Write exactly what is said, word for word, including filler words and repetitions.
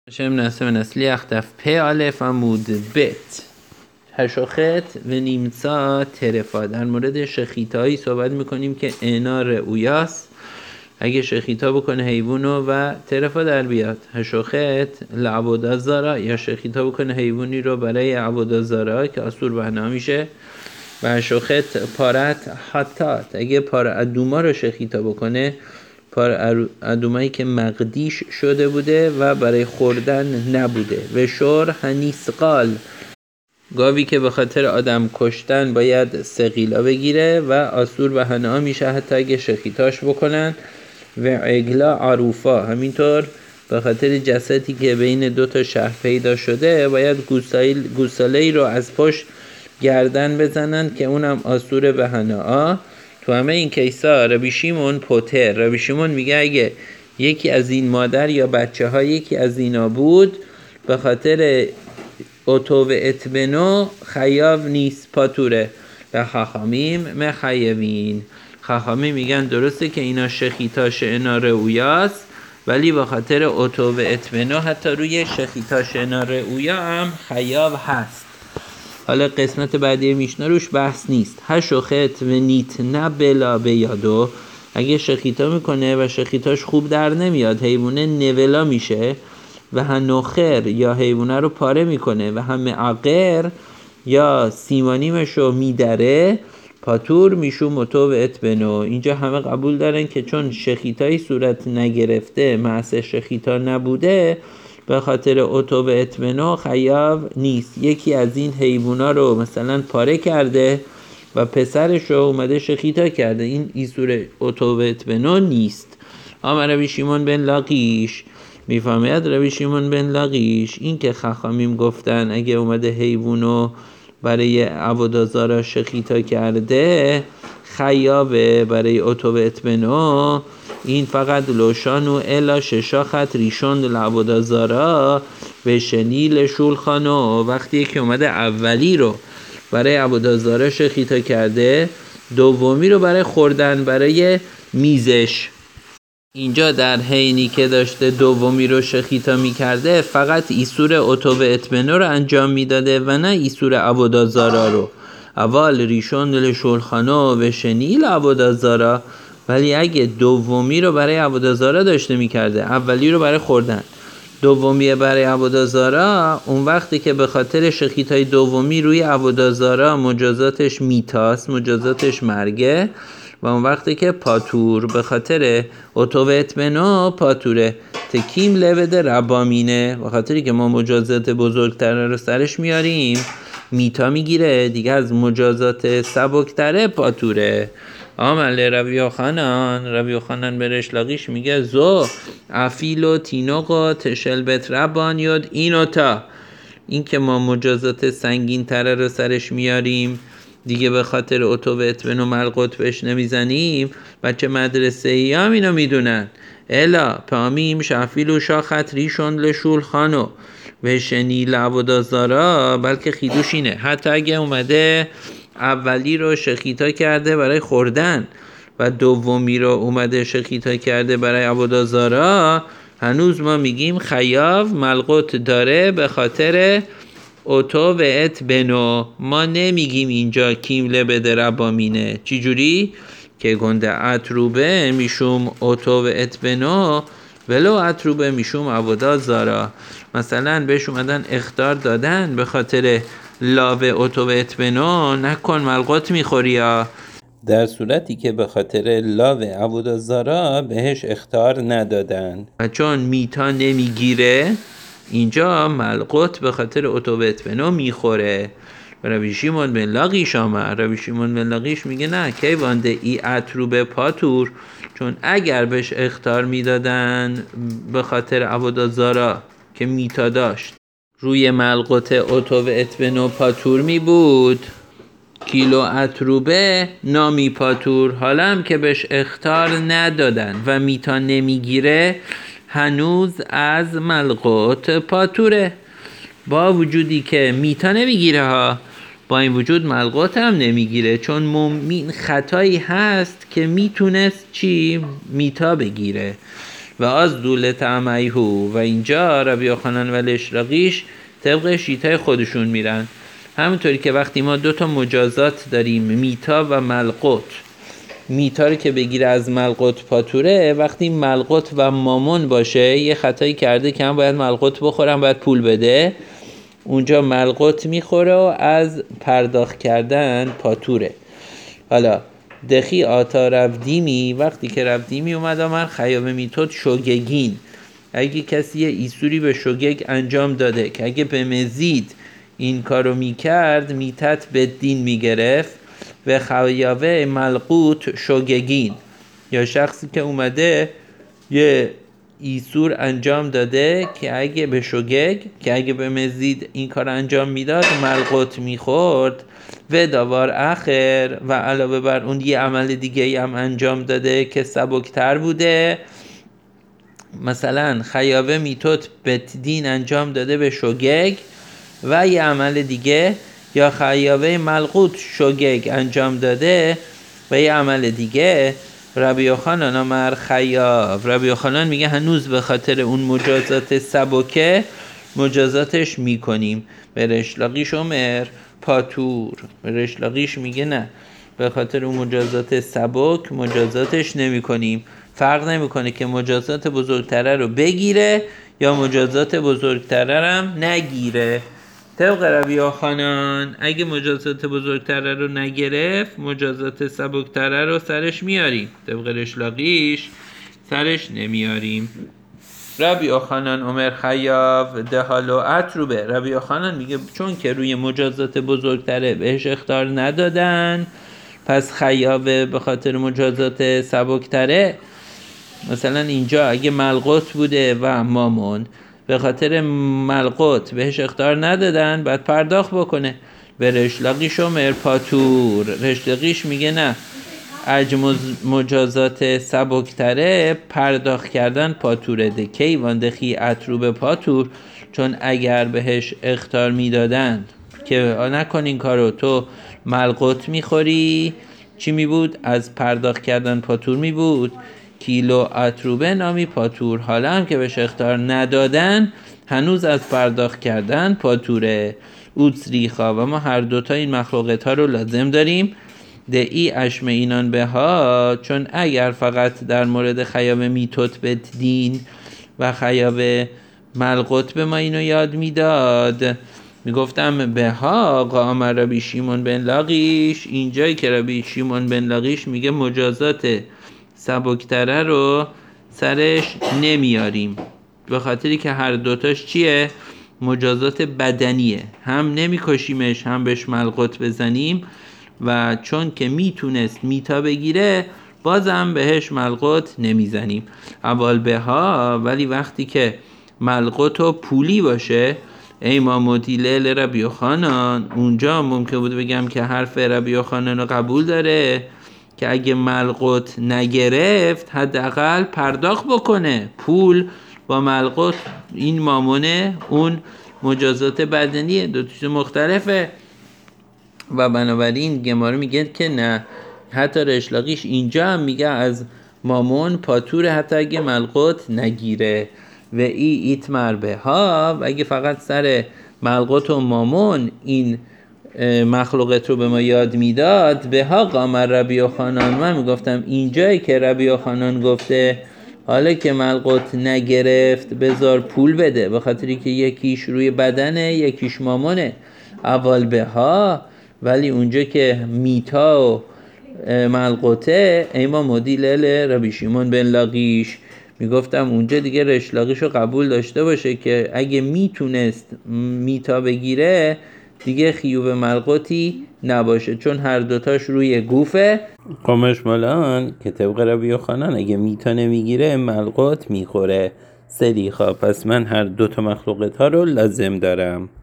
شم نسم نسلی اختف په الف عمود بت هشوخت و نیمسا ترفا. در مورد شخیتایی صحبت میکنیم که انا رؤیاس، اگه شخیتا بکنه حیوانو و ترفا در بیاد. هشوخت لعبودازارا، یا شخیتا بکنه حیوانی رو برای عبودازارا که آسور بهنا میشه. و هشوخت پارت حتات، اگه پار ادوما رو شخیتا بکنه، پار ادومایی که مقدیش شده بوده و برای خوردن نبوده. و شور هنیسقال، گاوی که به خاطر آدم کشتن باید سقیلا بگیره و آسور به هنها میشه حتی اگه شخیتاش بکنن. و عگلا عروفا، همینطور به خاطر جسدی که بین دو تا شهر پیدا شده باید گوساله رو از پشت گردن بزنن که اونم آسور به هنها. تو همه این کیسا ربی شیمون پوتر، ربی شیمون میگه اگه یکی از این مادر یا بچه ها یکی از اینا بود، به خاطر اوتو و اتبنو خیاب نیست، پاتوره. و خاخامیم مخیبین، خاخامی میگن درسته که اینا شخیتاش اینا رؤیاست، ولی به خاطر اوتو و اتبنو حتی روی شخیتاش اینا رؤیا هم خیاب هست. حالا قسمت بعدی میشنا روش بحث نیست. هشوخت و نیت نبلا بیادو، اگه شخیتا میکنه و شخیتاش خوب در نمیاد، حیوانه نولا میشه. و هنوخر، یا حیوانه رو پاره میکنه. و هم معقر، یا سیمانیمشو میدره، پاتور میشو متو و اتبنو. اینجا همه قبول دارن که چون شخیتایی صورت نگرفته، معصه شخیتا نبوده، به خاطر اوتو و اتبنو خیاب نیست. یکی از این حیوونا رو مثلا پاره کرده و پسرش رو اومده شخیتا کرده، این ایسور اوتو و اتبنو نیست. اما ربی شیمون بن لاقیش میفهمید، ربی شیمون بن لاقیش این که خاخامیم گفتن اگه اومده حیوانو برای عبودازارا شخیتا کرده خیابه برای اوتو و اتبنو، این فقط لوشانو الا ششا خط ریشون لعبودازارا به شنیل شولخانو. وقتی که اومده اولی رو برای عبودازارا شخیتا کرده، دومی رو برای خوردن، برای میزش. اینجا در حینی که داشته دومی رو شخیتا میکرده، فقط ایسور اوتو و اتبنو رو انجام میداده و نه ایسور عبودازارا رو. اول ریشون دل شولخانو و شنیل عبودازارا، ولی اگه دومی رو برای عبودازارا داشته میکرده، اولی رو برای خوردن، دومی برای عبودازارا، اون وقتی که به خاطر شخیتای دومی روی عبودازارا مجازاتش میتاست، مجازاتش مرگه، و اون وقتی که پاتور به خاطر اوتو و اتبنو پاتوره. تکیم لبده ربامینه، به خاطری که ما مجازات بزرگتر رو سرش میاریم میتا میگیره دیگه، از مجازات سبکتره پاتوره. آمل ربی یوحنان، ربی یوحنان برش لاقیش میگه زو افیلو تینوقا تشلبت ربان یاد اینو تا، این که ما مجازات سنگین تره رو سرش میاریم دیگه به خاطر اوتو و اتبنو ملقوت بهش نمیزنیم. بچه مدرسه ای هم اینو میدونن. الا پامیم شفیلو شاخت ریشون لشول خانو و شنی لعبودازارا، بلکه خیدوش اینه حتی اگه اومده اولی رو شخیتا کرده برای خوردن و دومی رو اومده شخیتا کرده برای عبودازارا، هنوز ما میگیم خیاب ملقوت داره به خاطر اوتو و اتبنو. ما نمیگیم اینجا کیم لبده ربامینه. چی جوری؟ که گنده اتروبه میشوم اوتو و اتبنو ولو اتروبه میشوم عبودازارا. مثلا بهش اومدن اخطار دادن به خاطر لاو اوتو و اتبنو، نکن ملقوت میخوری یا، در صورتی که به خاطر لاو عبودازارا بهش اخطار ندادن و چون میتا نمیگیره اینجا ملقوت به خاطر اوتو و اتبنو میخوره. و ربی شیمون بن لاقیش آمد، ربی شیمون بن لاقیش میگه نه، کی وانده ای اتروبه پاتور، چون اگر بهش اخطار میدادن به خاطر عبودازارا که میتا داشت، روی ملقوت اوتو و اتبنو پاتور می بود، کیلو اتروبه نامی پاتور. حالا هم که بهش اخطار ندادن و میتا نمیگیره، هنوز از ملقوت پاتوره. با وجودی که میتا نمیگیره ها، با این وجود ملقوت هم نمیگیره، چون مؤمن خطایی هست که میتونست چی؟ میتا بگیره. و از دوله تعمیهو. و اینجا ربی یوحنان و اشراقیش طبق شیطای خودشون میرن. همونطوری که وقتی ما دو تا مجازات داریم، میتا و ملقوت، میتا رو که بگیره از ملقوت پاتوره، وقتی ملقوت و مامون باشه یه خطایی کرده که هم باید ملقوت بخورم باید پول بده، اونجا ملقوت میخوره و از پرداخت کردن پاتوره. حالا دخی آتا رفدیمی، وقتی که رفدیمی اومد آمد خیابه میتود شوگگین، اگه کسی یه ایسوری به شوگگ انجام داده که اگه به مزید این کارو میکرد میتت به دین میگرفت و خیابه ملقوت شوگگین، یا شخصی که اومده یه ایسور انجام داده که اگه به شوگگ که اگه به مزید این کار انجام میداد ملقوت میخورد و داوار آخر، و علاوه بر اون یه عمل دیگه هم انجام داده که سبکتر بوده، مثلا خیابه میتوت بتدین انجام داده به شوگگ و یه عمل دیگه، یا خیابه ملقوت شوگگ انجام داده و یه عمل دیگه، ربی یوحنان امر خیاب، ربی یوحنان میگه هنوز به خاطر اون مجازات سبکه مجازاتش میکنیم. به ریش لقیش عمر پاتور، به ریش لقیش میگه نه، به خاطر اون مجازات سبک مجازاتش نمی کنیم. فرق نمیکنه که مجازات بزرگتره رو بگیره یا مجازات بزرگتره هم نگیره. طبق ربی یوحنان اگه مجازات بزرگتره رو نگرفت مجازات سبکتره رو سرش میاریم، طبق ریش لقیش سرش نمیاریم. ربی یوحنان عمر خیاب دهالو اتروبه، ربی یوحنان میگه چون که روی مجازات بزرگتره بهش اخطار ندادن پس خیابه به خاطر مجازات سبکتره. مثلا اینجا اگه ملقوت بوده و مامون به خاطر ملقوت بهش اخطار ندادن باید پرداخت بکنه. به ریش لقیش عمر پاتور، ریش لقیش میگه نه، اج مجازات سبکتره پرداخت کردن پاتوره ده کی واندخی اتروب پاتور، چون اگر بهش اخطار میدادن که نکن این کارو تو ملقوت میخوری، چی میبود؟ از پرداخت کردن پاتور میبود، کیلو اتروبه نامی پاتور. حالا هم که بهش اخطار ندادن هنوز از پرداخت کردن پاتوره. اوتسریخا، و ما هر دوتا این مخلوقات ها رو لازم داریم. ده ای اشم اینان به ها، چون اگر فقط در مورد خیاب میتوت به دین و خیاب ملقوت به ما اینو یاد میداد، میگفتم به ها قام ربی شیمون بن لقیش، اینجایی که ربی شیمون بن لقیش میگه مجازات سبکتره رو سرش نمیاریم، به خاطری که هر دوتاش چیه؟ مجازات بدنیه، هم نمیکشیمش هم بهش ملقوت بزنیم، و چون که میتونست میتا بگیره بازم بهش ملقوت نمیزنیم. اول به ها، ولی وقتی که ملقوت و پولی باشه ایما مدیله ربی یوحنان، اونجا ممکن بود بگم که حرف ربی یوحنان رو قبول داره که اگه ملقوت نگرفت حداقل پرداخت بکنه، پول با ملقوت این مامونه اون مجازات بدنیه، دو چیز مختلفه. و بنابراین گماره میگه که نه، حتی ریش لقیش اینجا هم میگه از مامون پاتوره حتی اگه ملقوت نگیره. و ای ایتمر به ها، و اگه فقط سر ملقوت و مامون این مخلوقات رو به ما یاد میداد، به ها قامر ربی یوحنان، من میگفتم اینجایی که ربی یوحنان گفته حالا که ملقوت نگرفت بذار پول بده، به خاطری که یکیش روی بدنه یکیش مامونه، اول به ها. ولی اونجا که میتا و ملقوته ایما مدیل ربی شیمون بن لقیش، میگفتم اونجا دیگه ریش لقیش رو قبول داشته باشه که اگه میتونست میتا بگیره دیگه خیوب ملقوتی نباشه، چون هر دوتاش روی گوفه. قمش مالان که طبق ربی یوحنان اگه میتا نمیگیره ملقوت میخوره. سلیخا، پس من هر دوتا مخلوقات ها رو لازم دارم.